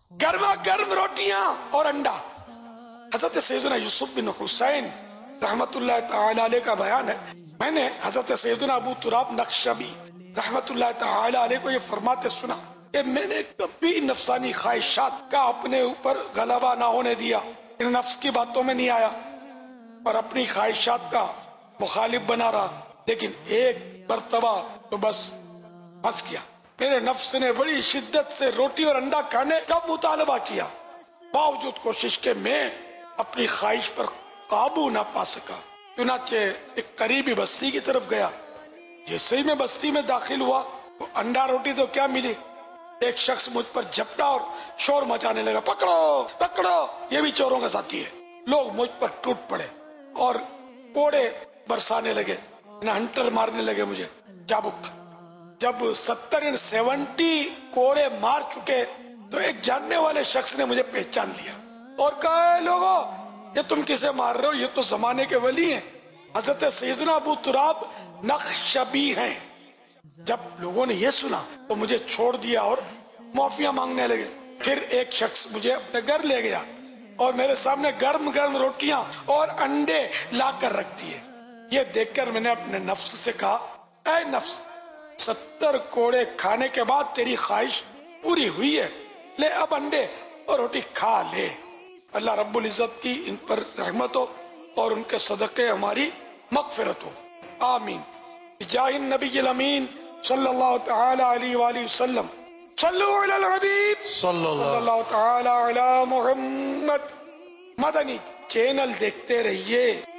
گرما گرم روٹیاں اور انڈا. حضرت سیدنا یوسف بن حسین رحمت اللہ تعالی علیہ کا بیان ہے. میں نے حضرت سیدنا ابو تراب نقشبی رحمت اللہ تعالی علیہ کو یہ فرماتے سنا کہ میں نے کبھی نفسانی خواہشات کا اپنے اوپر غلبہ نہ ہونے دیا، نفس کی باتوں میں نہیں آیا اور اپنی خواہشات کا مخالف بنا رہا. لیکن ایک مرتبہ تو بس پھنس گیا. میرے نفس نے بڑی شدت سے روٹی اور انڈا کھانے کا مطالبہ کیا، باوجود کوشش کے میں اپنی خواہش پر قابو نہ پا سکا. چنانچہ ایک قریبی بستی کی طرف گیا. جیسے ہی میں بستی میں داخل ہوا تو انڈا روٹی تو کیا ملی، ایک شخص مجھ پر جھپٹا اور شور مچانے لگا، پکڑو پکڑو، یہ بھی چوروں کا ساتھی ہے. لوگ مجھ پر ٹوٹ پڑے اور کوڑے برسانے لگے، ہنٹر مارنے لگے مجھے چابک. جب 70 کوڑے مار چکے تو ایک جاننے والے شخص نے مجھے پہچان لیا اور کہا، اے لوگوں، یہ تم کسے مار رہے ہو؟ یہ تو زمانے کے ولی ہیں، حضرت سیدنا ابو تراب نقشبی ہیں. جب لوگوں نے یہ سنا تو مجھے چھوڑ دیا اور معافیاں مانگنے لگے. پھر ایک شخص مجھے اپنے گھر لے گیا اور میرے سامنے گرم گرم روٹیاں اور انڈے لا کر رکھ دیے. یہ دیکھ کر میں نے اپنے نفس سے کہا، اے نفس، 70 کوڑے کھانے کے بعد تیری خواہش پوری ہوئی ہے، لے اب انڈے اور روٹی کھا لے. اللہ رب العزت کی ان پر رحمت ہو اور ان کے صدقے ہماری مغفرت ہو، آمین. بجاہ النبی الامین صلی اللہ تعالی علیہ وآلہ وسلم. صلو علی الحبیب صلی اللہ تعالی علی محمد. مدنی چینل دیکھتے رہیے.